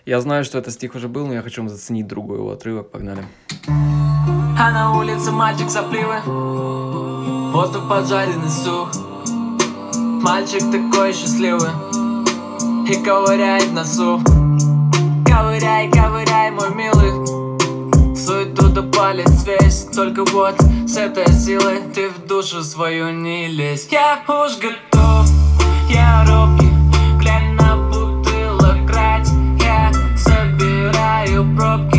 Я знаю, что этот стих уже был, но я хочу вам заценить другой его отрывок. Погнали. А на улице мальчик сопливый, воздух поджаренный сух. Мальчик такой счастливый и ковыряет в носу. Ковыряй, ковыряй, мой милый, сует туда палец весь. Только вот с этой силой ты в душу свою не лезь. Я уж готов, я робкий, глянь на бутылок грать. Я собираю пробки